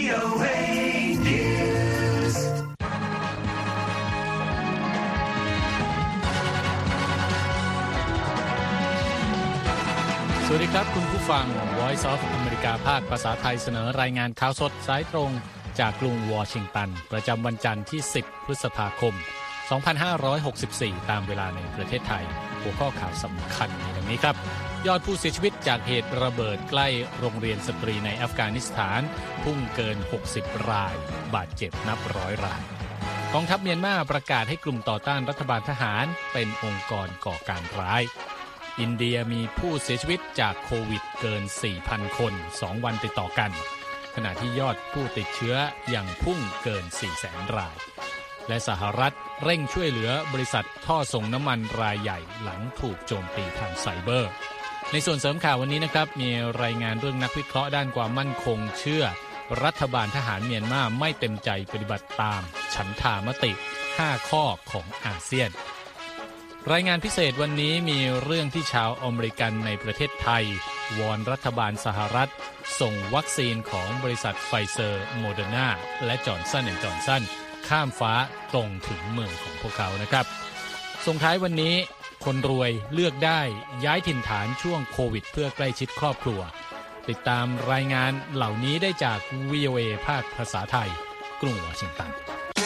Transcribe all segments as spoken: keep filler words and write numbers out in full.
โอ เอ News สวัสดีครับคุณผู้ฟัง Voice of America ภาคภาษาไทยเสนอรายงานข่าวสดสายตรงจากกรุงวอชิงตันประจำวันจันทร์ที่สิบพฤษภาคมสองพันห้าร้อยหกสิบสี่ตามเวลาในประเทศไทยหัวข้อข่าวสำคัญในดังนี้ครับยอดผู้เสียชีวิตจากเหตุระเบิดใกล้โรงเรียนสตรีในอัฟกานิสถานพุ่งเกินหกสิบรายบาดเจ็บนับร้อยรายกองทัพเมียนมาประกาศให้กลุ่มต่อต้านรัฐบาลทหารเป็นองค์กรก่อการร้ายอินเดียมีผู้เสียชีวิตจากโควิดเกิน สี่พัน คนสองวันติดต่อกันขณะที่ยอดผู้ติดเชื้อยังพุ่งเกิน สี่แสน รายและสหรัฐเร่งช่วยเหลือบริษัทท่อส่งน้ำมันรายใหญ่หลังถูกโจมตีทางไซเบอร์ในส่วนเสริมข่าววันนี้นะครับมีรายงานเรื่องนักวิเคราะห์ด้านความมั่นคงเชื่อรัฐบาลทหารเมียนมาไม่เต็มใจปฏิบัติตามฉันทามติห้าข้อของอาเซียนรายงานพิเศษวันนี้มีเรื่องที่ชาวอเมริกันในประเทศไทยวอนรัฐบาลสหรัฐส่งวัคซีนของบริษัทไฟเซอร์โมเดอร์นาและจอห์นสันแอนด์จอห์นสันข้ามฟ้าตรงถึงเมืองของพวกเขานะครับส่งท้ายวันนี้คนรวยเลือกได้ย้ายถิ่นฐานช่วงโควิดเพื่อใกล้ชิดครอบครัวติดตามรายงานเหล่านี้ได้จาก วี โอ เอ ภาคภาษาไทยกรุงวอชิงตัน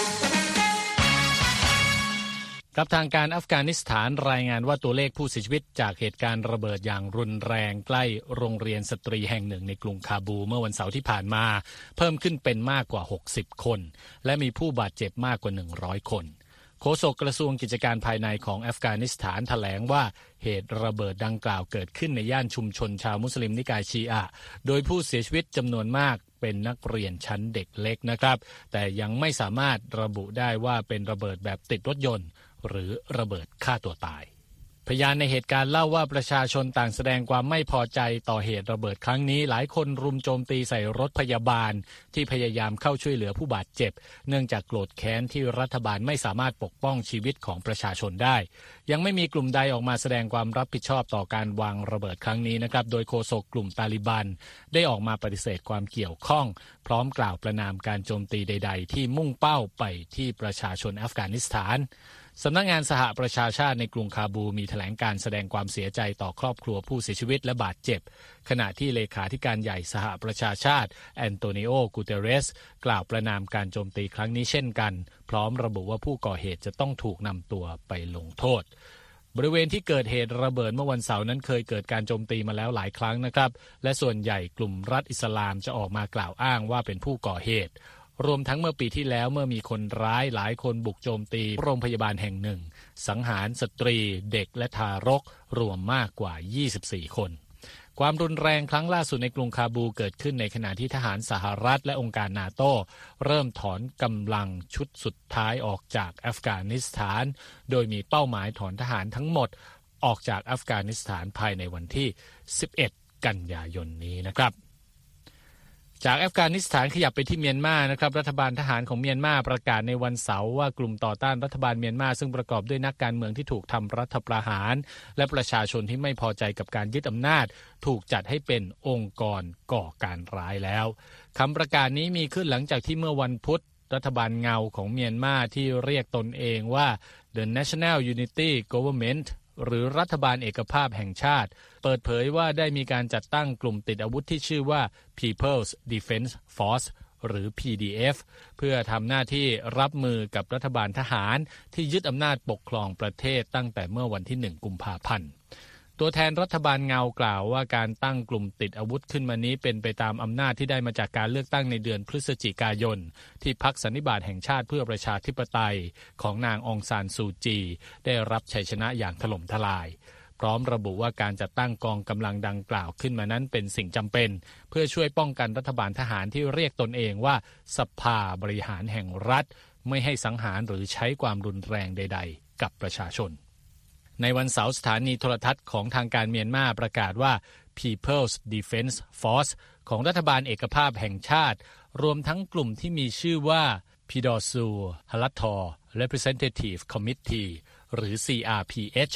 กับทางการอัฟกานิสถานรายงานว่าตัวเลขผู้เสียชีวิตจากเหตุการณ์ระเบิดอย่างรุนแรงใกล้โรงเรียนสตรีแห่งหนึ่งในกรุงคาบูเมื่อวันเสาร์ที่ผ่านมาเพิ่มขึ้นเป็นมากกว่าหกสิบคนและมีผู้บาดเจ็บมากกว่าหนึ่งร้อยคนโฆษกกระทรวงกิจการภายในของอัฟกานิสถานแถลงว่าเหตุระเบิดดังกล่าวเกิดขึ้นในย่านชุมชนชาวมุสลิมนิกายชีอะห์โดยผู้เสียชีวิตจำนวนมากเป็นนักเรียนชั้นเด็กเล็กนะครับแต่ยังไม่สามารถระบุได้ว่าเป็นระเบิดแบบติดรถยนต์หรือระเบิดฆ่าตัวตายพยานในเหตุการณ์เล่าว่าประชาชนต่างแสดงความไม่พอใจต่อเหตุระเบิดครั้งนี้หลายคนรุมโจมตีใส่รถพยาบาลที่พยายามเข้าช่วยเหลือผู้บาดเจ็บเนื่องจากโกรธแค้นที่รัฐบาลไม่สามารถปกป้องชีวิตของประชาชนได้ยังไม่มีกลุ่มใดออกมาแสดงความรับผิดชอบต่อการวางระเบิดครั้งนี้นะครับโดยโฆษกกลุ่มตาลิบันได้ออกมาปฏิเสธความเกี่ยวข้องพร้อมกล่าวประณามการโจมตีใดๆที่มุ่งเป้าไปที่ประชาชนอัฟกานิสถานสำนักงานสหประชาชาติในกรุงคาบูมีแถลงการแสดงความเสียใจต่อครอบครัวผู้เสียชีวิตและบาดเจ็บขณะที่เลขาธิการใหญ่สหประชาชาติแอนโตนิโอ กูเตเรสกล่าวประณามการโจมตีครั้งนี้เช่นกันพร้อมระบุว่าผู้ก่อเหตุจะต้องถูกนำตัวไปลงโทษบริเวณที่เกิดเหตุระเบิดเมื่อวันเสาร์นั้นเคยเกิดการโจมตีมาแล้วหลายครั้งนะครับและส่วนใหญ่กลุ่มรัฐอิสลามจะออกมากล่าวอ้างว่าเป็นผู้ก่อเหตุรวมทั้งเมื่อปีที่แล้วเมื่อมีคนร้ายหลายคนบุกโจมตีโรงพยาบาลแห่งหนึ่งสังหารสตรีเด็กและทารกรวมมากกว่ายี่สิบสี่คนความรุนแรงครั้งล่าสุดในกรุงคาบูเกิดขึ้นในขณะที่ทหารสหรัฐและองค์การนาโต้เริ่มถอนกำลังชุดสุดท้ายออกจากอัฟกานิสถานโดยมีเป้าหมายถอนทหารทั้งหมดออกจากอัฟกานิสถานภายในวันที่สิบเอ็ดกันยายนนี้นะครับจากอัฟกานิสถานขยับไปที่เมียนมานะครับรัฐบาลทหารของเมียนมาประกาศในวันเสาร์ว่ากลุ่มต่อต้านรัฐบาลเมียนมาซึ่งประกอบด้วยนักการเมืองที่ถูกทำรัฐประหารและประชาชนที่ไม่พอใจกับการยึดอำนาจถูกจัดให้เป็นองค์กรก่อการร้ายแล้วคำประกาศนี้มีขึ้นหลังจากที่เมื่อวันพุธรัฐบาลเงาของเมียนมาที่เรียกตนเองว่า The National Unity Governmentหรือรัฐบาลเอกภาพแห่งชาติเปิดเผยว่าได้มีการจัดตั้งกลุ่มติดอาวุธที่ชื่อว่า People's Defense Force หรือ พี ดี เอฟ เพื่อทำหน้าที่รับมือกับรัฐบาลทหารที่ยึดอำนาจปกครองประเทศตั้งแต่เมื่อวันที่หนึ่งกุมภาพันธ์ตัวแทนรัฐบาลเงากล่าวว่าการตั้งกลุ่มติดอาวุธขึ้นมานี้เป็นไปตามอำนาจที่ได้มาจากการเลือกตั้งในเดือนพฤศจิกายนที่พรรคสันนิบาตแห่งชาติเพื่อประชาธิปไตยของนางองซานซูจีได้รับชัยชนะอย่างถล่มทลายพร้อมระบุว่าการจัดตั้งกองกำลังดังกล่าวขึ้นมานั้นเป็นสิ่งจำเป็นเพื่อช่วยป้องกันรัฐบาลทหารที่เรียกตนเองว่าสภาบริหารแห่งรัฐไม่ให้สังหารหรือใช้ความรุนแรงใดๆกับประชาชนในวันเสาร์สถานีโทรทัศน์ของทางการเมียนมาประกาศว่า People's Defense Force ของรัฐบาลเอกภาพแห่งชาติรวมทั้งกลุ่มที่มีชื่อว่า พี ดอ ซู ฮัลลัททอ Representative Committee หรือ ซี อาร์ พี เอช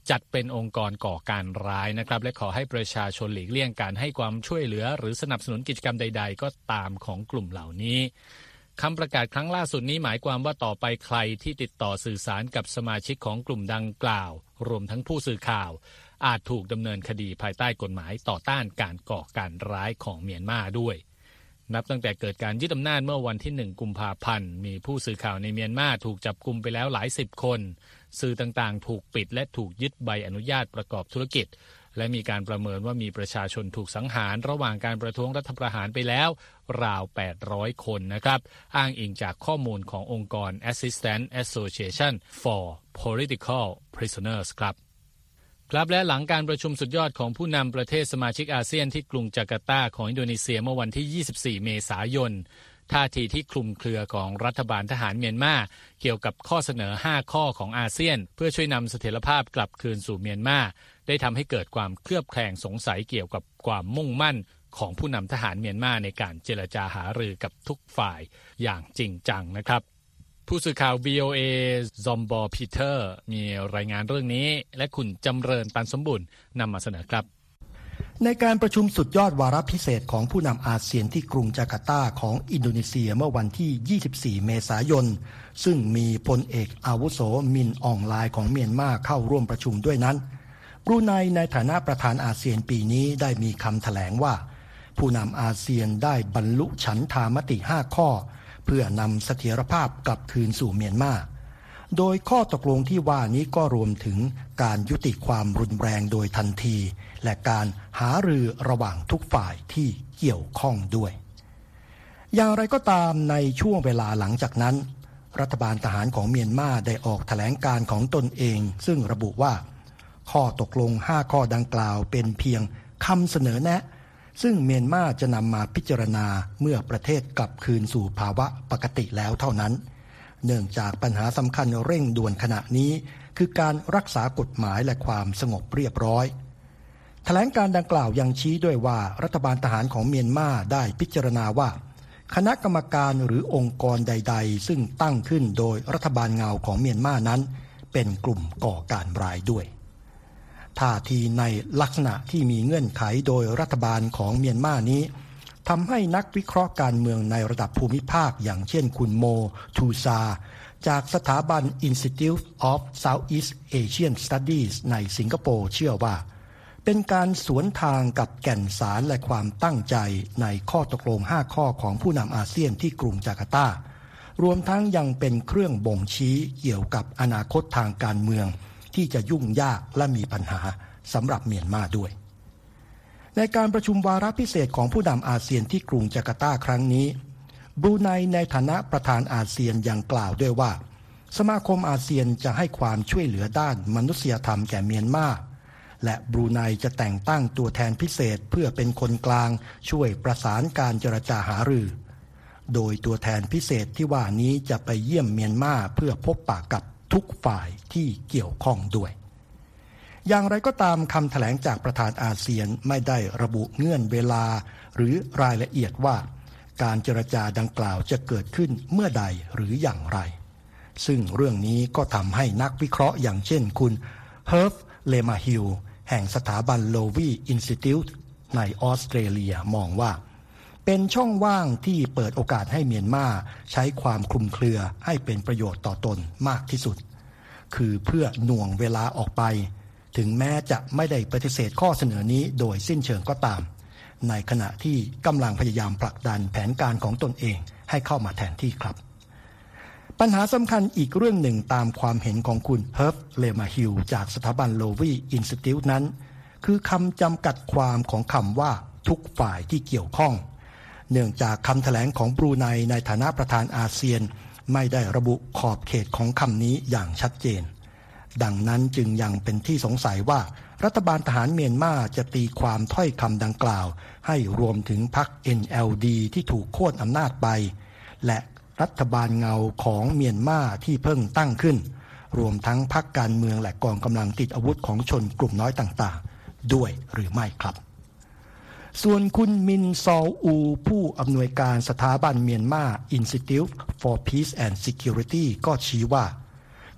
จัดเป็นองค์กรก่อการร้ายนะครับและขอให้ประชาชนหลีกเลี่ยงการให้ความช่วยเหลือหรือสนับสนุนกิจกรรมใดๆก็ตามของกลุ่มเหล่านี้คำประกาศครั้งล่าสุดนี้หมายความว่าต่อไปใครที่ติดต่อสื่อสารกับสมาชิกของกลุ่มดังกล่าวรวมทั้งผู้สื่อข่าวอาจถูกดำเนินคดีภายใต้กฎหมายต่อต้านการก่อการร้ายของเมียนมาด้วยนับตั้งแต่เกิดการยึดอำนาจเมื่อวันที่หนึ่งกุมภาพันธ์มีผู้สื่อข่าวในเมียนมาถูกจับกุมไปแล้วหลายสิบคนสื่อต่างๆถูกปิดและถูกยึดใบอนุญาตประกอบธุรกิจและมีการประเมินว่ามีประชาชนถูกสังหารระหว่างการประท้วงรัฐประหารไปแล้วราวแปดร้อยคนนะครับอ้างอิงจากข้อมูลขององค์กร Assistance Association for Political Prisoners ครับครับและหลังการประชุมสุดยอดของผู้นำประเทศสมาชิกอาเซียนที่กรุงจาการ์ตาของอินโดนีเซียเมื่อวันที่ยี่สิบสี่เมษายนท่าทีที่คลุมเครือของรัฐบาลทหารเมียนมาเกี่ยวกับข้อเสนอห้าข้อของอาเซียนเพื่อช่วยนำเสถียรภาพกลับคืนสู่เมียนมาได้ทำให้เกิดความเคลือบแคลงสงสัยเกี่ยวกับความมุ่งมั่นของผู้นำทหารเมียนมาในการเจรจาหารือกับทุกฝ่ายอย่างจริงจังนะครับผู้สื่อข่าว วี โอ เอ ซอมบอร์พีเตอร์มีรายงานเรื่องนี้และคุณจำเริญตันสมบุญนำมาเสนอครับในการประชุมสุดยอดวาระพิเศษของผู้นำอาเซียนที่กรุงจาการ์ตาของอินโดนีเซียเมื่อวันที่ยี่สิบสี่เมษายนซึ่งมีพลเอกอาวุโสมินอองไลน์ของเมียนมาเข้าร่วมประชุมด้วยนั้นบรูไนในฐานะประธานอาเซียนปีนี้ได้มีคำแถลงว่าผู้นำอาเซียนได้บรรลุฉันทามติห้าข้อเพื่อนำเสถียรภาพกลับคืนสู่เมียนมาโดยข้อตกลงที่ว่านี้ก็รวมถึงการยุติความรุนแรงโดยทันทีและการหารือระหว่างทุกฝ่ายที่เกี่ยวข้องด้วยอย่างไรก็ตามในช่วงเวลาหลังจากนั้นรัฐบาลทหารของเมียนมาได้ออกแถลงการของตนเองซึ่งระบุว่าข้อตกลงห้าข้อดังกล่าวเป็นเพียงคำเสนอแนะซึ่งเมียนมาจะนำมาพิจารณาเมื่อประเทศกลับคืนสู่ภาวะปกติแล้วเท่านั้นเนื่องจากปัญหาสำคัญเร่งด่วนขณะนี้คือการรักษากฎหมายและความสงบเรียบร้อยแถลงการดังกล่าวยังชี้ด้วยว่ารัฐบาลทหารของเมียนมาได้พิจารณาว่าคณะกรรมการหรือองค์กรใดๆซึ่งตั้งขึ้นโดยรัฐบาลเงาของเมียนมานั้นเป็นกลุ่มก่อการร้ายด้วยท่าทีในลักษณะที่มีเงื่อนไขโดยรัฐบาลของเมียนมานี้ทำให้นักวิเคราะห์การเมืองในระดับภูมิภาคอย่างเช่นคุณโมทูซาจากสถาบัน Institute of Southeast Asian Studies ในสิงคโปร์เชื่อว่าเป็นการสวนทางกับแก่นสารและความตั้งใจในข้อตกลงห้าข้อของผู้นำอาเซียนที่กรุงจาการ์ตารวมทั้งยังเป็นเครื่องบ่งชี้เกี่ยวกับอนาคตทางการเมืองที่จะยุ่งยากและมีปัญหาสำหรับเมียนมาด้วยในการประชุมวาระพิเศษของผู้นำอาเซียนที่กรุงจาการ์ตาครั้งนี้บรูไนในฐานะประธานอาเซียนยังกล่าวด้วยว่าสมาคมอาเซียนจะให้ความช่วยเหลือด้านมนุษยธรรมแก่เมียนมาและบรูไนจะแต่งตั้งตัวแทนพิเศษเพื่อเป็นคนกลางช่วยประสานการเจรจาหารือโดยตัวแทนพิเศษที่ว่านี้จะไปเยี่ยมเมียนมาเพื่อพบปะกับทุกฝ่ายที่เกี่ยวข้องด้วยอย่างไรก็ตามคำแถลงจากประธานอาเซียนไม่ได้ระบุเงื่อนเวลาหรือรายละเอียดว่าการเจรจาดังกล่าวจะเกิดขึ้นเมื่อใดหรืออย่างไรซึ่งเรื่องนี้ก็ทำให้นักวิเคราะห์อย่างเช่นคุณเฮิร์ฟเลมาฮิลแห่งสถาบันโลวีอินสติทิวต์ในออสเตรเลียมองว่าเป็นช่องว่างที่เปิดโอกาสให้เมียนมาใช้ความคลุมเครือให้เป็นประโยชน์ต่อตนมากที่สุดคือเพื่อหน่วงเวลาออกไปถึงแม้จะไม่ได้ปฏิเสธข้อเสนอนี้โดยสิ้นเชิงก็ตามในขณะที่กำลังพยายามผลักดันแผนการของตนเองให้เข้ามาแทนที่ครับปัญหาสำคัญอีกเรื่องหนึ่งตามความเห็นของคุณเฮิร์ฟเลมาฮิลจากสถาบันโลวีอินสติทิวต์นั้นคือคำจำกัดความของคำว่าทุกฝ่ายที่เกี่ยวข้องเนื่องจากคำแถลงของบรูไนในฐานะประธานอาเซียนไม่ได้ระบุขอบเขตของคำนี้อย่างชัดเจนดังนั้นจึงยังเป็นที่สงสัยว่ารัฐบาลทหารเมียนมาจะตีความถ้อยคำดังกล่าวให้รวมถึงพรรค เอ็น แอล ดี ที่ถูกโค่นอำนาจไปและรัฐบาลเงาของเมียนมาที่เพิ่งตั้งขึ้นรวมทั้งพรรคการเมืองและกองกำลังติดอาวุธของชนกลุ่มน้อยต่างๆด้วยหรือไม่ครับส่วนคุณมินซอลอูผู้อำนวยการสถาบันเมียนมา Institute for Peace and Security ก็ชี้ว่า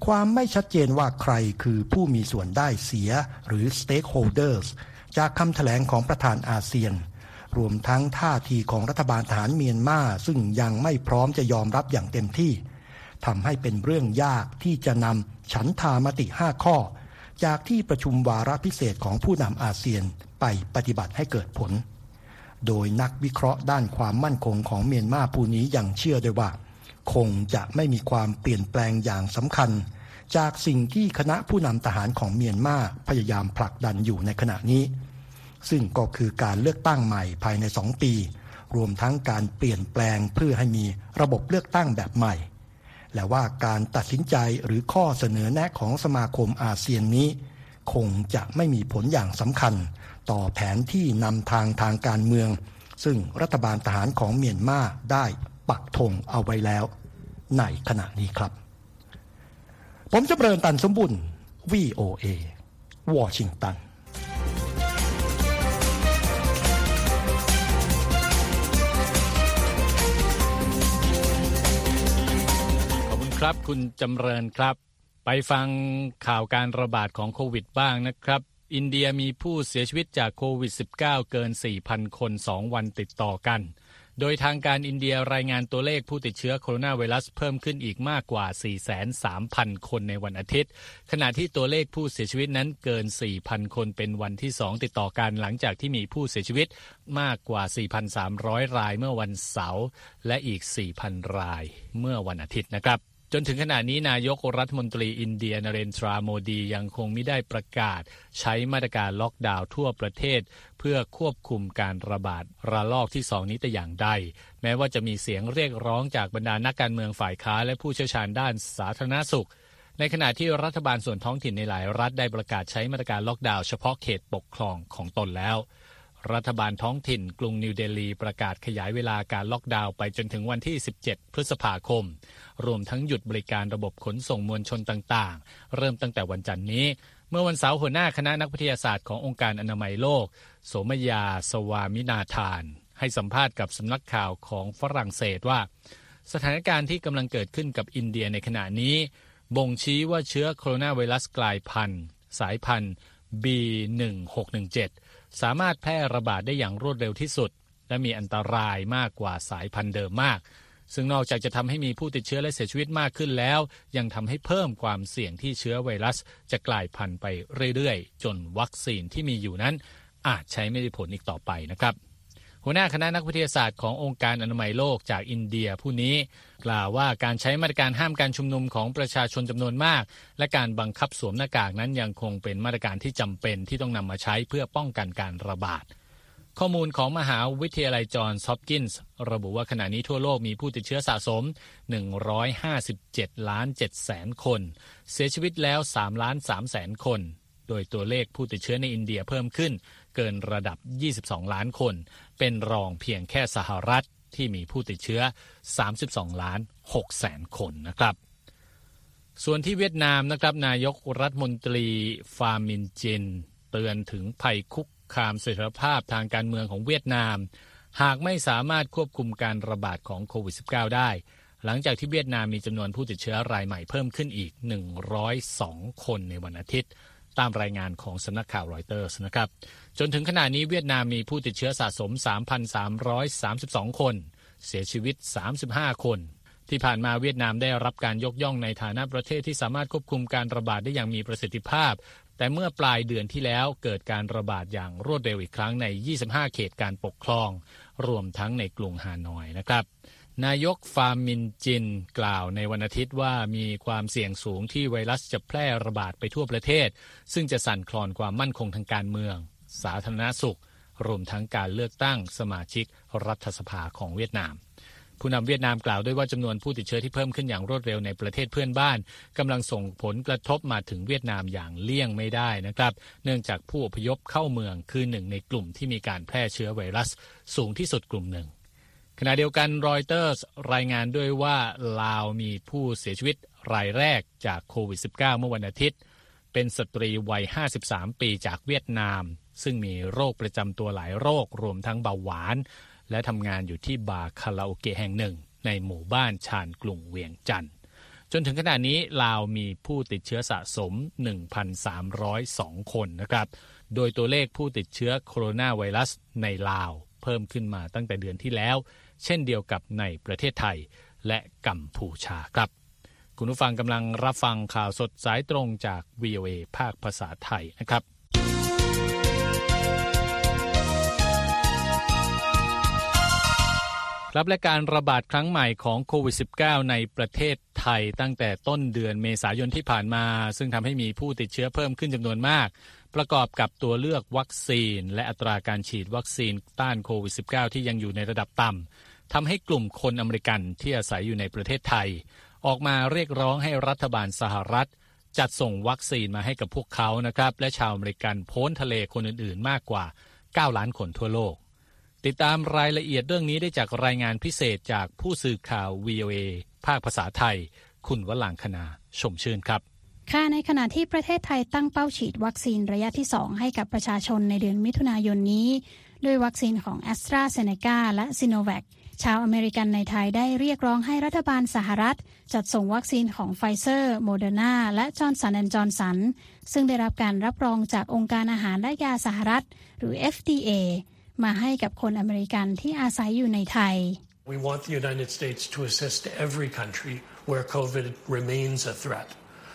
ความไม่ชัดเจนว่าใครคือผู้มีส่วนได้เสียหรือ stakeholders จากคำแถลงของประธานอาเซียนรวมทั้งท่าทีของรัฐบาลทหารเมียนมาซึ่งยังไม่พร้อมจะยอมรับอย่างเต็มที่ทำให้เป็นเรื่องยากที่จะนำฉันทามติห้าข้อจากที่ประชุมวาระพิเศษของผู้นำอาเซียนไปปฏิบัติให้เกิดผลโดยนักวิเคราะห์ด้านความมั่นคงของเมียนมาผู้นี้ยังเชื่อด้วยว่าคงจะไม่มีความเปลี่ยนแปลงอย่างสำคัญจากสิ่งที่คณะผู้นำทหารของเมียนมาพยายามผลักดันอยู่ในขณะนี้ซึ่งก็คือการเลือกตั้งใหม่ภายในสองปีรวมทั้งการเปลี่ยนแปลงเพื่อให้มีระบบเลือกตั้งแบบใหม่และว่าการตัดสินใจหรือข้อเสนอแนะของสมาคมอาเซียนนี้คงจะไม่มีผลอย่างสำคัญต่อแผนที่นำทางทางการเมืองซึ่งรัฐบาลทหารของเมียนมาได้ปักธงเอาไว้แล้วในขณะนี้ครับผมจำเริญตันสมบุญ วี โอ เอ วอชิงตันครับคุณจำเริญครับไปฟังข่าวการระบาดของโควิดบ้างนะครับอินเดียมีผู้เสียชีวิตจากโควิด สิบเก้า เกิน สี่พัน คนสองวันติดต่อกันโดยทางการอินเดียรายงานตัวเลขผู้ติดเชื้อโคโรนาไวรัสเพิ่มขึ้นอีกมากกว่า สี่แสนสามพัน คนในวันอาทิตย์ขณะที่ตัวเลขผู้เสียชีวิตนั้นเกิน สี่พัน คนเป็นวันที่สองติดต่อกันหลังจากที่มีผู้เสียชีวิตมากกว่า สี่พันสามร้อย รายเมื่อวันเสาร์และอีก สี่พัน รายเมื่อวันอาทิตย์นะครับจนถึงขณะนี้นายกรัฐมนตรีอินเดียนเรนทราโมดียังคงไม่ได้ประกาศใช้มาตรการล็อกดาวน์ทั่วประเทศเพื่อควบคุมการระบาดระลอกที่สองนี้แต่อย่างใดแม้ว่าจะมีเสียงเรียกร้องจากบรรดานักการเมืองฝ่ายค้านและผู้เชี่ยวชาญด้านสาธารณสุขในขณะที่รัฐบาลส่วนท้องถิ่นในหลายรัฐได้ประกาศใช้มาตรการล็อกดาวน์เฉพาะเขตปกครองของตนแล้วรัฐบาลท้องถิ่นกรุงนิวเดลีประกาศขยายเวลาการล็อกดาวน์ไปจนถึงวันที่สิบเจ็ดพฤษภาคมรวมทั้งหยุดบริการระบบขนส่งมวลชนต่างๆเริ่มตั้งแต่วันจันทร์นี้เมื่อวันเสาร์หัวหน้าคณะนักวิทยาศาสตร์ขององค์การอนามัยโลกโสมยาสวามินาธานให้สัมภาษณ์กับสำนักข่าวของฝรั่งเศสว่าสถานการณ์ที่กำลังเกิดขึ้นกับอินเดียในขณะนี้บ่งชี้ว่าเชื้อโคโรนาไวรัสกลายพันธุ์สายพันธุ์ บี หนึ่งหกหนึ่งเจ็ดสามารถแพร่ระบาดได้อย่างรวดเร็วที่สุดและมีอันตรายมากกว่าสายพันธุ์เดิมมากซึ่งนอกจากจะทำให้มีผู้ติดเชื้อและเสียชีวิตมากขึ้นแล้วยังทำให้เพิ่มความเสี่ยงที่เชื้อไวรัสจะกลายพันธุ์ไปเรื่อยๆจนวัคซีนที่มีอยู่นั้นอาจใช้ไม่ได้ผลอีกต่อไปนะครับหัวหน้าคณะนักวิทยาศาสตร์ขององค์การอนามัยโลกจากอินเดียผู้นี้กล่าวว่าการใช้มาตรการห้ามการชุมนุมของประชาชนจำนวนมากและการบังคับสวมหน้ากากนั้นยังคงเป็นมาตรการที่จำเป็นที่ต้องนำมาใช้เพื่อป้องกันการระบาดข้อมูลของมหาวิทยาลัยจอห์นส์ ฮอปกินส์ระบุว่าขณะนี้ทั่วโลกมีผู้ติดเชื้อสะสมหนึ่งร้อยห้าสิบเจ็ดล้านเจ็ดแสนคนเสียชีวิตแล้วสามล้านสามแสนคนโดยตัวเลขผู้ติดเชื้อในอินเดียเพิ่มขึ้นเกินระดับยี่สิบสองล้านคนเป็นรองเพียงแค่สหรัฐที่มีผู้ติดเชื้อสามสิบสองล้านหกแสนคนนะครับส่วนที่เวียดนามนะครับนายกรัฐมนตรีฟามินจินเตือนถึงภัยคุกคามเสถียรภาพทางการเมืองของเวียดนามหากไม่สามารถควบคุมการระบาดของโควิด สิบเก้า ได้หลังจากที่เวียดนามมีจำนวนผู้ติดเชื้อรายใหม่เพิ่มขึ้นอีกหนึ่งร้อยสองคนในวันอาทิตย์ตามรายงานของสำนักข่าวรอยเตอร์สนะครับจนถึงขณะนี้เวียดนามมีผู้ติดเชื้อสะสม สามพันสามร้อยสามสิบสอง คนเสียชีวิตสามสิบห้าคนที่ผ่านมาเวียดนามได้รับการยกย่องในฐานะประเทศที่สามารถควบคุมการระบาดได้อย่างมีประสิทธิภาพแต่เมื่อปลายเดือนที่แล้วเกิดการระบาดอย่างรวดเร็วอีกครั้งในยี่สิบห้าเขตการปกครองรวมทั้งในกรุงฮานอยนะครับนายกฟามินจินกล่าวในวันอาทิตย์ว่ามีความเสี่ยงสูงที่ไวรัสจะแพร่ระบาดไปทั่วประเทศซึ่งจะสั่นคลอนความมั่นคงทางการเมืองสาธารณสุขรวมทั้งการเลือกตั้งสมาชิกรัฐสภาของเวียดนามผู้นำเวียดนามกล่าวด้วยว่าจำนวนผู้ติดเชื้อที่เพิ่มขึ้นอย่างรวดเร็วในประเทศเพื่อนบ้านกำลังส่งผลกระทบมาถึงเวียดนามอย่างเลี่ยงไม่ได้นะครับเนื่องจากผู้อพยพเข้าเมืองคือหนึ่งในกลุ่มที่มีการแพร่เชื้อไวรัสสูงที่สุดกลุ่มหนึ่งขณะเดียวกันรอยเตอร์รายงานด้วยว่าลาวมีผู้เสียชีวิตรายแรกจากโควิด สิบเก้า เมื่อวันอาทิตย์เป็นสตรีวัยห้าสิบสามปีจากเวียดนามซึ่งมีโรคประจำตัวหลายโรครวมทั้งเบาหวานและทำงานอยู่ที่บาร์คาราโอเกะแห่งหนึ่งในหมู่บ้านชานกรุงเวียงจันทร์จนถึงขณะนี้ลาวมีผู้ติดเชื้อสะสม หนึ่งพันสามร้อยสอง คนนะครับโดยตัวเลขผู้ติดเชื้อโคโรนาไวรัสในลาวเพิ่มขึ้นมาตั้งแต่เดือนที่แล้วเช่นเดียวกับในประเทศไทยและกัมพูชาครับคุณผู้ฟังกำลังรับฟังข่าวสดสายตรงจาก วี โอ เอ ภาคภาษาไทยนะครับครับและการระบาดครั้งใหม่ของโควิด สิบเก้า ในประเทศไทยตั้งแต่ต้นเดือนเมษายนที่ผ่านมาซึ่งทำให้มีผู้ติดเชื้อเพิ่มขึ้นจำนวนมากประกอบกับตัวเลือกวัคซีนและอัตราการฉีดวัคซีนต้านโควิด สิบเก้า ที่ยังอยู่ในระดับต่ำทำให้กลุ่มคนอเมริกันที่อาศัยอยู่ในประเทศไทยออกมาเรียกร้องให้รัฐบาลสหรัฐจัดส่งวัคซีนมาให้กับพวกเขานะครับและชาวอเมริกันพ้นทะเลคนอื่นๆมากกว่าเก้าล้านคนทั่วโลกติดตามรายละเอียดเรื่องนี้ได้จากรายงานพิเศษจากผู้สื่อข่าว วี โอ เอ ภาคภาษาไทยคุณวรางคณาชมชื่นครับค่ะในขณะที่ประเทศไทยตั้งเป้าฉีดวัคซีนระยะที่สองให้กับประชาชนในเดือนมิถุนายนนี้ด้วยวัคซีนของ AstraZeneca และ Sinovac ชาวอเมริกันในไทยได้เรียกร้องให้รัฐบาลสหรัฐจัดส่งวัคซีนของ Pfizer, Moderna และ Johnson แอนด์ Johnson ซึ่งได้รับการรับรองจากองค์การอาหารและยาสหรัฐหรือ เอฟ ดี เอ มาให้กับคนอเมริกันที่อาศัยอยู่ในไทย We want the United States to assist every country where COVID remains a threat.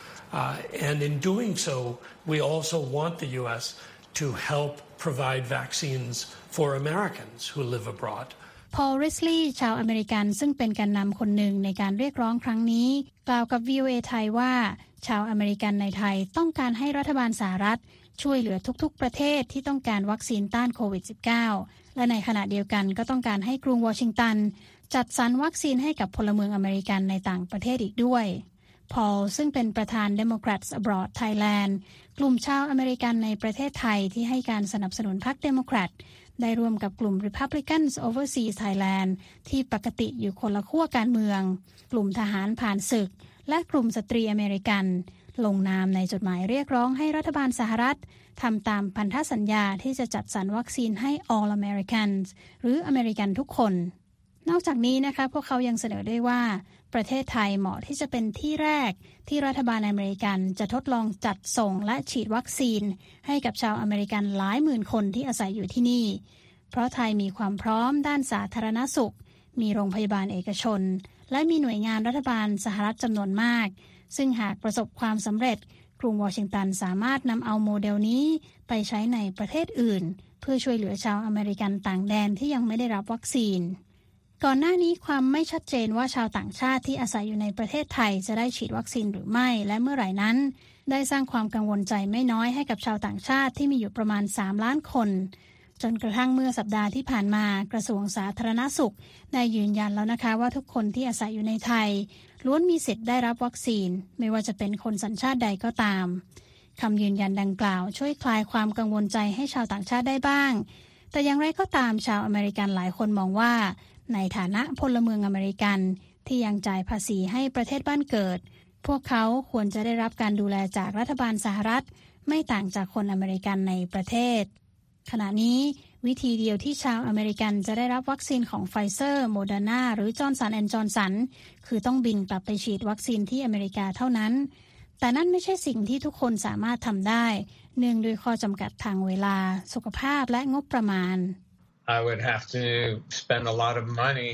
Uh, and in doing so, we also want the U S to help provide vaccines for Americans who live abroad. Paul Risley ชาวอเมริกันซึ่งเป็นแกนนำคนหนึ่งในการเรียกร้องครั้งนี้กล่าวกับ วี โอ เอ ไทยว่าชาวอเมริกันในไทยต้องการให้รัฐบาลสหรัฐช่วยเหลือทุกๆประเทศที่ต้องการวัคซีนต้านโควิด สิบเก้า และในขณะเดียวกันก็ต้องการให้กรุงวอชิงตันจัดสรรวัคซีนให้กับพลเมืองอเมริกันในต่างประเทศอีกด้วยพอลซึ่งเป็นประธาน Democrats Abroad Thailand กลุ่มชาวอเมริกันในประเทศไทยที่ให้การสนับสนุนพรรค Democrat ได้ร่วมกับกลุ่ม Republicans Overseas Thailand ที่ปกติอยู่คนละขั้วการเมืองกลุ่มทหารผ่านศึกและกลุ่มสตรีอเมริกันลงนามในจดหมายเรียกร้องให้รัฐบาลสหรัฐทำตามพันธสัญญาที่จะจัดสรรวัคซีนให้ All Americans หรืออเมริกันทุกคนนอกจากนี้นะคะพวกเขายังเสนอด้วยว่าประเทศไทยเหมาะที่จะเป็นที่แรกที่รัฐบาลอเมริกันจะทดลองจัดส่งและฉีดวัคซีนให้กับชาวอเมริกันหลายหมื่นคนที่อาศัยอยู่ที่นี่เพราะไทยมีความพร้อมด้านสาธารณสุขมีโรงพยาบาลเอกชนและมีหน่วยงานรัฐบาลสหรัฐจำนวนมากซึ่งหากประสบความสำเร็จกรุงวอชิงตันสามารถนำเอาโมเดลนี้ไปใช้ในประเทศอื่นเพื่อช่วยเหลือชาวอเมริกันต่างแดนที่ยังไม่ได้รับวัคซีนก่อนหน้านี้ความไม่ชัดเจนว่าชาวต่างชาติที่อาศัยอยู่ในประเทศไทยจะได้ฉีดวัคซีนหรือไม่และเมื่อไหร่นั้นได้สร้างความกังวลใจไม่น้อยให้กับชาวต่างชาติที่มีอยู่ประมาณสามล้านคนจนกระทั่งเมื่อสัปดาห์ที่ผ่านมากระทรวงสาธารณสุขได้ยืนยันแล้วนะคะว่าทุกคนที่อาศัยอยู่ในไทยล้วนมีสิทธิ์ได้รับวัคซีนไม่ว่าจะเป็นคนสัญชาติใดก็ตามคำยืนยันดังกล่าวช่วยคลายความกังวลใจให้ชาวต่างชาติได้บ้างแต่อย่างไรก็ตามชาวอเมริกันหลายคนมองว่าในฐานะพลเมืองอเมริกันที่ยังจ่ายภาษีให้ประเทศบ้านเกิดพวกเขาควรจะได้รับการดูแลจากรัฐบาลสหรัฐไม่ต่างจากคนอเมริกันในประเทศขณะนี้วิธีเดียวที่ชาวอเมริกันจะได้รับวัคซีนของ Pfizer, Moderna หรือ Johnson แอนด์ Johnson คือต้องบินกลับไปฉีดวัคซีนที่อเมริกาเท่านั้นแต่นั่นไม่ใช่สิ่งที่ทุกคนสามารถทำได้เนื่องด้วยข้อจำกัดทางเวลาสุขภาพและงบประมาณ I would have to spend a lot of money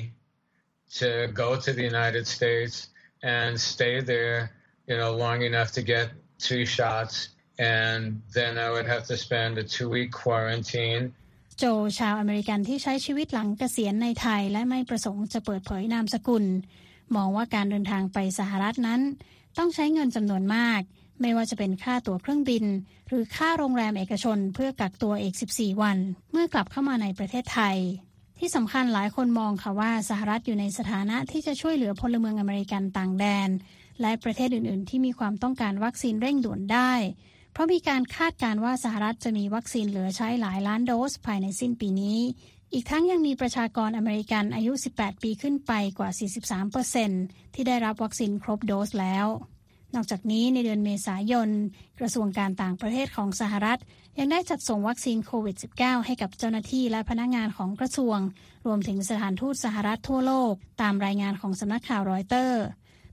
to go to the United States and stay there, you know, long enough to get two shots, and then I would have to spend a two-week quarantine. โจชาวอเมริกันที่ใช้ชีวิตหลังเกษียณในไทยและไม่ประสงค์จะเปิดเผยนามสกุลมองว่าการเดินทางไปสหรัฐนั้นต้องใช้เงินจำนวนมากไม่ว่าจะเป็นค่าตั๋วเครื่องบินหรือค่าโรงแรมเอกชนเพื่อกักตัวอีกสิบสี่วันเมื่อกลับเข้ามาในประเทศไทยที่สำคัญหลายคนมองค่ะว่าสหรัฐอยู่ในสถานะที่จะช่วยเหลือพลเมืองอเมริกันต่างแดนและประเทศอื่นๆที่มีความต้องการวัคซีนเร่งด่วนได้เพราะมีการคาดการณ์ว่าสหรัฐจะมีวัคซีนเหลือใช้หลายล้านโดสภายในสิ้นปีนี้อีกทั้งยังมีประชากรอเมริกันอายุสิบแปดปีขึ้นไปกว่า สี่สิบสามเปอร์เซ็นต์ ที่ได้รับวัคซีนครบโดสแล้วนอกจากนี้ในเดือนเมษายนกระทรวงการต่างประเทศของสหรัฐยังได้จัดส่งวัคซีนโควิด สิบเก้า ให้กับเจ้าหน้าที่และพนักงานของกระทรวงรวมถึงสถานทูตสหรัฐทั่วโลกตามรายงานของสำนักข่าวรอยเตอร์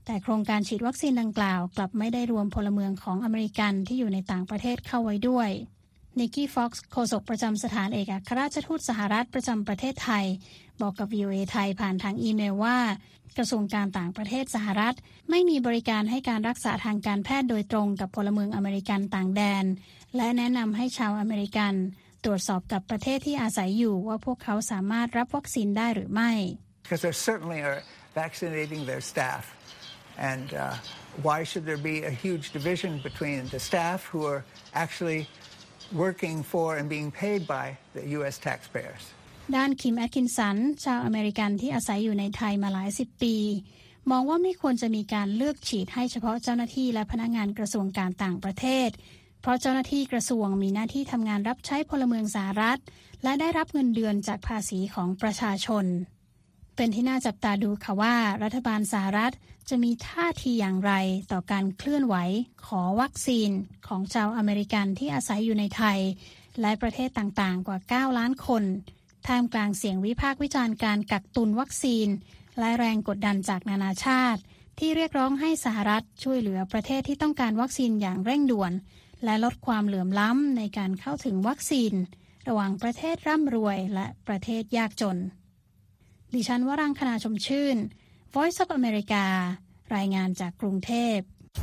แต่โครงการฉีดวัคซีนดังกล่าวกลับไม่ได้รวมพลเมืองของอเมริกันที่อยู่ในต่างประเทศเข้าไว้ด้วยนิกกี้ฟ็อกซ์โฆษกประจำสถานเอกอัครราชทูตสหรัฐประจำประเทศไทยบอกกับ วี โอ เอ ไทยผ่านทางอีเมลว่ากระทรวงการต่างประเทศสหรัฐไม่มีบริการให้การรักษาทางการแพทย์โดยตรงกับพลเมืองอเมริกันต่างแดนและแนะนำให้ชาวอเมริกันตรวจสอบกับประเทศที่อาศัยอยู่ว่าพวกเขาสามารถรับวัคซีนได้หรือไม่ Because they certainly are vaccinating their staff and uh, why should there be a huge division between the staff who are actually working for and being paid by the ยู เอส taxpayers ด้านคิมแอทคินสันชาวอเมริกันที่อาศัยอยู่ในไทยมาหลายสิบปีมองว่าไม่ควรจะมีการเลือกฉีดให้เฉพาะเจ้าหน้าที่และพนักงานกระทรวงการต่างประเทศเพราะเจ้าหน้าที่กระทรวงมีหน้าที่ทำงานรับใช้พลเมืองสหรัฐและได้รับเงินเดือนจากภาษีของประชาชนเป็นที่น่าจับตาดูค่ะว่ารัฐบาลสหรัฐจะมีท่าทีอย่างไรต่อการเคลื่อนไหวขอวัคซีนของชาวอเมริกันที่อาศัยอยู่ในไทยและประเทศต่างๆกว่าเก้าล้านคนท่ามกลางเสียงวิพากษ์วิจารณ์การกักตุนวัคซีนและแรงกดดันจากนานาชาติที่เรียกร้องให้สหรัฐช่วยเหลือประเทศที่ต้องการวัคซีนอย่างเร่งด่วนและลดความเหลื่อมล้ำในการเข้าถึงวัคซีนระหว่างประเทศร่ำรวยและประเทศยากจนดิฉันวรังคณาชมชื่น Voice of America รายงานจากกรุงเทพ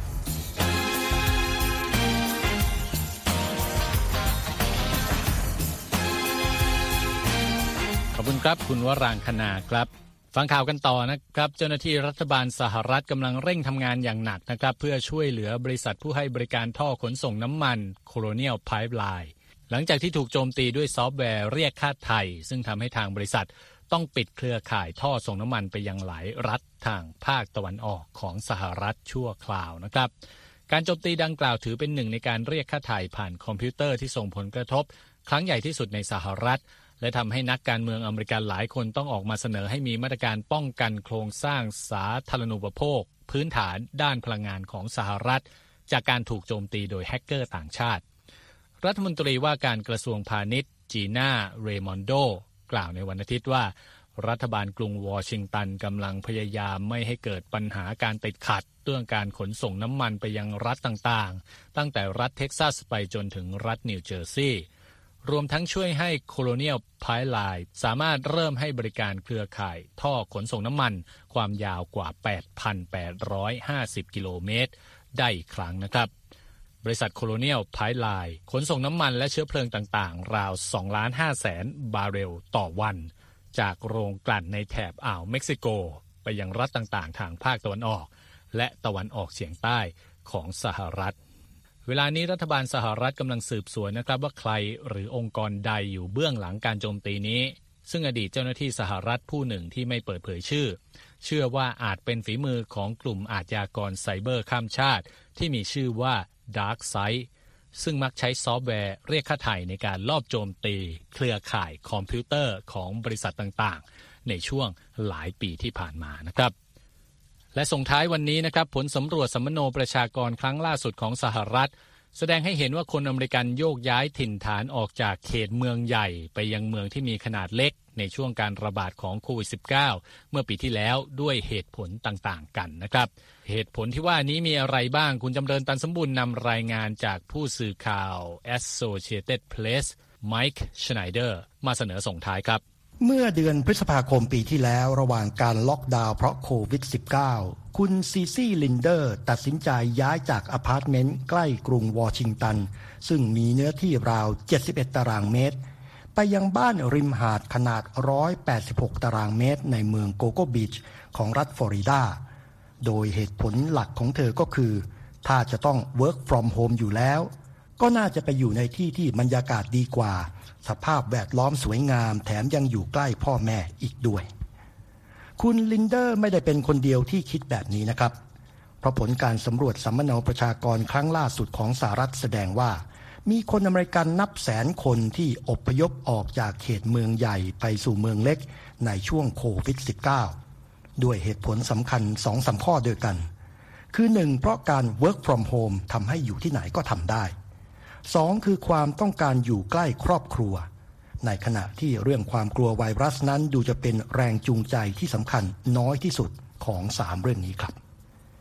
ขอบคุณครับคุณวรังคณาครับฟังข่าวกันต่อนะครับเจ้าหน้าที่รัฐบาลสหรัฐกำลังเร่งทำงานอย่างหนักนะครับเพื่อช่วยเหลือบริษัทผู้ให้บริการท่อขนส่งน้ำมัน Colonial Pipeline หลังจากที่ถูกโจมตีด้วยซอฟต์แวร์เรียกค่าไถ่ซึ่งทำให้ทางบริษัทต้องปิดเครือข่ายท่อส่งน้ำมันไปยังหลายรัฐทางภาคตะวันออกของสหรัฐชั่วคราวนะครับการโจมตีดังกล่าวถือเป็นหนึ่งในการเรียกค่าไถ่ผ่านคอมพิวเตอร์ที่ส่งผลกระทบครั้งใหญ่ที่สุดในสหรัฐและทำให้นักการเมืองอเมริกันหลายคนต้องออกมาเสนอให้มีมาตรการป้องกันโครงสร้างสาธารณูปโภคพื้นฐานด้านพลังงานของสหรัฐจากการถูกโจมตีโดยแฮกเกอร์ต่างชาติรัฐมนตรีว่าการกระทรวงพาณิชย์จีน่าเรมอนโดกล่าวในวันอาทิตย์ว่ารัฐบาลกรุงวอชิงตันกำลังพยายามไม่ให้เกิดปัญหาการติดขัดเรื่องการขนส่งน้ำมันไปยังรัฐต่างๆตั้งแต่รัฐเท็กซัสไปจนถึงรัฐนิวเจอร์ซีย์รวมทั้งช่วยให้ Colonial Pipeline สามารถเริ่มให้บริการเครือข่ายท่อขนส่งน้ำมันความยาวกว่า แปดพันแปดร้อยห้าสิบ กิโลเมตรได้อีกครั้งนะครับบริษัท Colonial Pipeline ขนส่งน้ำมันและเชื้อเพลิงต่างๆราว สองล้านห้าแสน บาร์เรลต่อวันจากโรงกลั่นในแถบอ่าวเม็กซิโกไปยังรัฐต่างๆทางภาคตะวันออกและตะวันออกเฉียงใต้ของสหรัฐเวลานี้รัฐบาลสหรัฐกำลังสืบสวนนะครับว่าใครหรือองค์กรใดอยู่เบื้องหลังการโจมตีนี้ซึ่งอดีตเจ้าหน้าที่สหรัฐผู้หนึ่งที่ไม่เปิดเผยชื่อเชื่อว่าอาจเป็นฝีมือของกลุ่มอาชญากรไซเบอร์ข้ามชาติที่มีชื่อว่า DarkSide ซึ่งมักใช้ซอฟต์แวร์เรียกค่าไถ่ในการลอบโจมตีเครือข่ายคอมพิวเตอร์ของบริษัทต่างๆในช่วงหลายปีที่ผ่านมานะครับและส่งท้ายวันนี้นะครับผลสำรวจสัมมโนประชากรครั้งล่าสุดของสหรัฐแสดงให้เห็นว่าคนอเมริกันโยกย้ายถิ่นฐานออกจากเขตเมืองใหญ่ไปยังเมืองที่มีขนาดเล็กในช่วงการระบาดของโควิด สิบเก้า เมื่อปีที่แล้วด้วยเหตุผลต่างๆกันนะครับเหตุผลที่ว่านี้มีอะไรบ้างคุณจำเริญตันสมบูรณ์นำรายงานจากผู้สื่อข่าว Associated Press ไมค์ชไนเดอร์มาเสนอส่งท้ายครับเมื่อเดือนพฤษภาคมปีที่แล้วระหว่างการล็อกดาวน์เพราะโควิด สิบเก้า คุณซีซี่ลินเดอร์ตัดสินใจย้ายจากอพาร์ตเมนต์ใกล้กรุงวอชิงตันซึ่งมีเนื้อที่ราวเจ็ดสิบเอ็ดตารางเมตรไปยังบ้านริมหาดขนาดหนึ่งร้อยแปดสิบหกตารางเมตรในเมืองโกโกบีชของรัฐฟลอริดาโดยเหตุผลหลักของเธอก็คือถ้าจะต้อง work from home อยู่แล้วก็น่าจะไปอยู่ในที่ที่บรรยากาศดีกว่าสภาพแวดล้อมสวยงามแถมยังอยู่ใกล้พ่อแม่อีกด้วยคุณลินเดอร์ไม่ได้เป็นคนเดียวที่คิดแบบนี้นะครับเพราะผลการสำรวจสัมมโนประชากรครั้งล่าสุดของสหรัฐแสดงว่ามีคนอเมริกันนับแสนคนที่อพยพออกจากเขตเมืองใหญ่ไปสู่เมืองเล็กในช่วงโควิด สิบเก้า ด้วยเหตุผลสำคัญ สองสาม ข้อด้วยกันคือหนึ่งเพราะการ work from home ทำให้อยู่ที่ไหนก็ทำได้สองคือความต้องการอยู่ใกล้ครอบครัวในขณะที่เรื่องความกลัวไวรัสนั้นดูจะเป็นแรงจูงใจที่สำคัญน้อยที่สุดของสามเรื่องนี้ครับ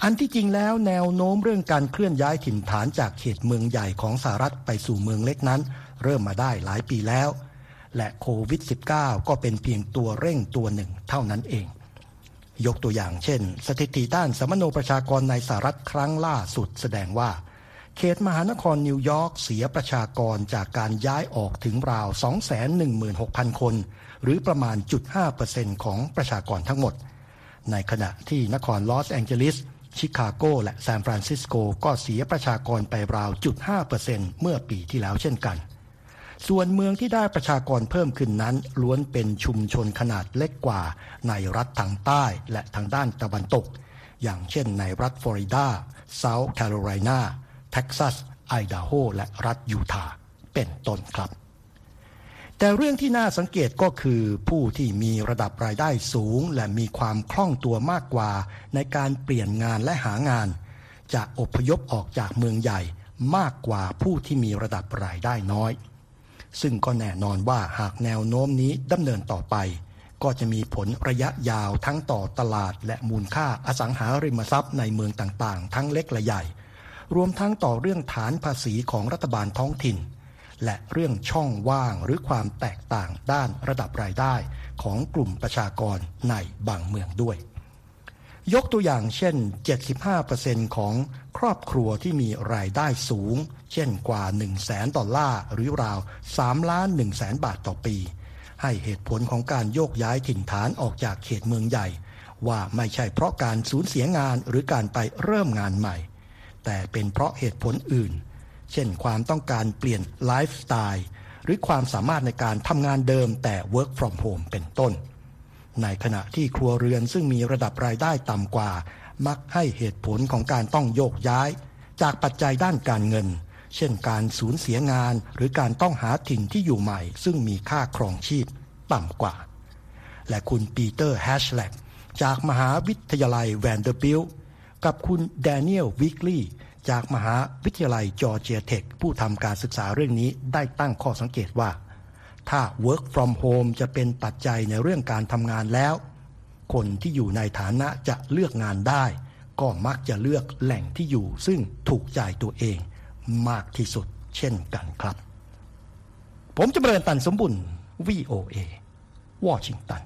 อันที่จริงแล้วแนวโน้มเรื่องการเคลื่อนย้ายถิ่นฐานจากเขตเมืองใหญ่ของสหรัฐไปสู่เมืองเล็กนั้นเริ่มมาได้หลายปีแล้วและโควิด สิบเก้า ก็เป็นเพียงตัวเร่งตัวหนึ่งเท่านั้นเองยกตัวอย่างเช่นสถิติด้านสมโนประชากรในสหรัฐครั้งล่าสุดแสดงว่าเขตมหานครนิวยอร์กเสียประชากรจากการย้ายออกถึงราว สองแสนหนึ่งหมื่นหกพัน คนหรือประมาณ จุดห้าเปอร์เซ็นต์ ของประชากรทั้งหมดในขณะที่นครลอสแองเจลิสชิคาโกและซานฟรานซิสโกก็เสียประชากรไปราว จุดห้าเปอร์เซ็นต์ เมื่อปีที่แล้วเช่นกันส่วนเมืองที่ได้ประชากรเพิ่มขึ้นนั้นล้วนเป็นชุมชนขนาดเล็กกว่าในรัฐทางใต้และทางด้านตะวันตกอย่างเช่นในรัฐฟลอริดาเซาท์แคโรไลนาเท็กซัสไอดาโฮและรัฐยูทาห์เป็นต้นครับแต่เรื่องที่น่าสังเกตก็คือผู้ที่มีระดับรายได้สูงและมีความคล่องตัวมากกว่าในการเปลี่ยนงานและหางานจะอพยพออกจากเมืองใหญ่มากกว่าผู้ที่มีระดับรายได้น้อยซึ่งก็แน่นอนว่าหากแนวโน้มนี้ดำเนินต่อไปก็จะมีผลระยะยาวทั้งต่อตลาดและมูลค่าอสังหาริมทรัพย์ในเมืองต่างๆทั้งเล็กและใหญ่รวมทั้งต่อเรื่องฐานภาษีของรัฐบาลท้องถิ่นและเรื่องช่องว่างหรือความแตกต่างด้านระดับรายได้ของกลุ่มประชากรในบางเมืองด้วยยกตัวอย่างเช่น เจ็ดสิบห้าเปอร์เซ็นต์ ของครอบครัวที่มีรายได้สูงเช่นกว่า หนึ่งแสน ดอลลาร์หรือราว สามล้านหนึ่งแสน บาทต่อปีให้เหตุผลของการโยกย้ายถิ่นฐานออกจากเขตเมืองใหญ่ว่าไม่ใช่เพราะการสูญเสียงานหรือการไปเริ่มงานใหม่แต่เป็นเพราะเหตุผลอื่นเช่นความต้องการเปลี่ยนไลฟ์สไตล์หรือความสามารถในการทำงานเดิมแต่ work from home เป็นต้นในขณะที่ครัวเรือนซึ่งมีระดับรายได้ต่ำกว่ามักให้เหตุผลของการต้องโยกย้ายจากปัจจัยด้านการเงินเช่นการสูญเสียงานหรือการต้องหาถิ่นที่อยู่ใหม่ซึ่งมีค่าครองชีพต่ำกว่าและคุณปีเตอร์แฮชแลกจากมหาวิทยาลัยแวนเดอร์บิลต์กับคุณแดเนียลวิกลีย์จากมหาวิทยาลัยจอร์เจียเทคผู้ทำการศึกษาเรื่องนี้ได้ตั้งข้อสังเกตว่าถ้า work from home จะเป็นปัจจัยในเรื่องการทำงานแล้วคนที่อยู่ในฐานะจะเลือกงานได้ก็มักจะเลือกแหล่งที่อยู่ซึ่งถูกใจตัวเองมากที่สุดเช่นกันครับผมจำเริญตันสมบุญ วี โอ เอ วอชิงตัน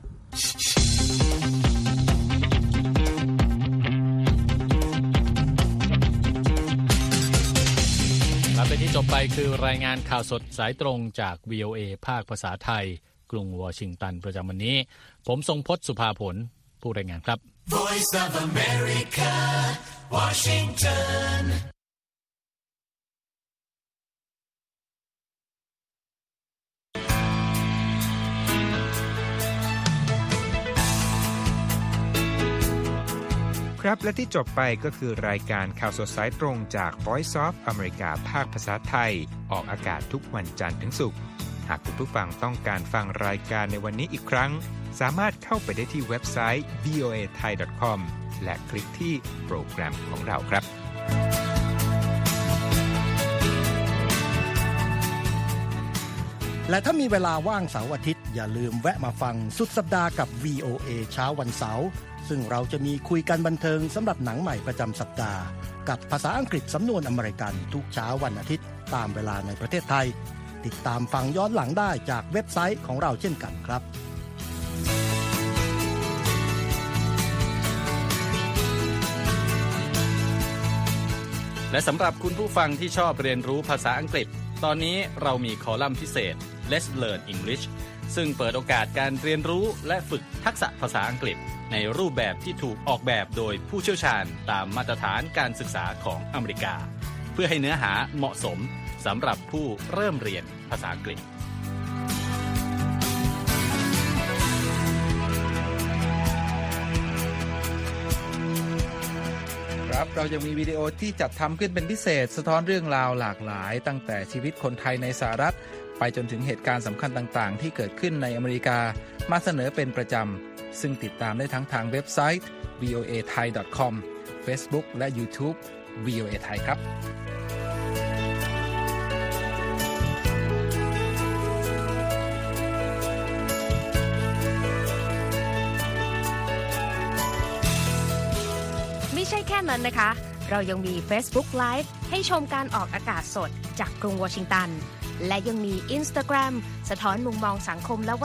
และเป็นที่จบไปคือรายงานข่าวสดสายตรงจาก วี โอ เอ ภาคภาษาไทยกรุงวอชิงตันประจำวันนี้ผมทรงพจน์สุภาผลผู้รายงานครับ Voice of America Washington ครับและที่จบไปก็คือรายการข่าวสดสายตรงจาก Voice of America ภาคภาษาไทยออกอากาศทุกวันจันทร์ถึงศุกร์หากคุณผู้ฟังต้องการฟังรายการในวันนี้อีกครั้งสามารถเข้าไปได้ที่เว็บไซต์ วี โอ เอ ไทย ดอท คอม และคลิกที่โปรแกรมของเราครับและถ้ามีเวลาว่างเสาร์อาทิตย์อย่าลืมแวะมาฟังสุดสัปดาห์กับ วี โอ เอ เช้าวันเสาร์ซึ่งเราจะมีคุยกันบันเทิงสำหรับหนังใหม่ประจำสัปดาห์กับภาษาอังกฤษสำนวนอเมริกันทุกเช้าวันอาทิตย์ตามเวลาในประเทศไทยติดตามฟังย้อนหลังได้จากเว็บไซต์ของเราเช่นกันครับและสำหรับคุณผู้ฟังที่ชอบเรียนรู้ภาษาอังกฤษตอนนี้เรามีคอลัมน์พิเศษ Let's Learn English ซึ่งเปิดโอกาสการเรียนรู้และฝึกทักษะภาษาอังกฤษในรูปแบบที่ถูกออกแบบโดยผู้เชี่ยวชาญตามมาตรฐานการศึกษาของอเมริกาเพื่อให้เนื้อหาเหมาะสมสำหรับผู้เริ่มเรียนภาษาอังกฤษครับเราจะมีวิดีโอที่จัดทำขึ้นเป็นพิเศษสะท้อนเรื่องราวหลากหลายตั้งแต่ชีวิตคนไทยในสหรัฐไปจนถึงเหตุการณ์สำคัญต่างๆที่เกิดขึ้นในอเมริกามาเสนอเป็นประจำซึ่งติดตามได้ทั้งทางเว็บไซต์ วี โอ เอ ไทย ดอท คอม Facebook และ YouTube วี โอ เอ ไทยครับไม่ใช่แค่นั้นนะคะเรายังมี Facebook Live ให้ชมการออกอากาศสดจากกรุงวอชิงตันและยังมี Instagram สะท้อนมุมมองสังคมและ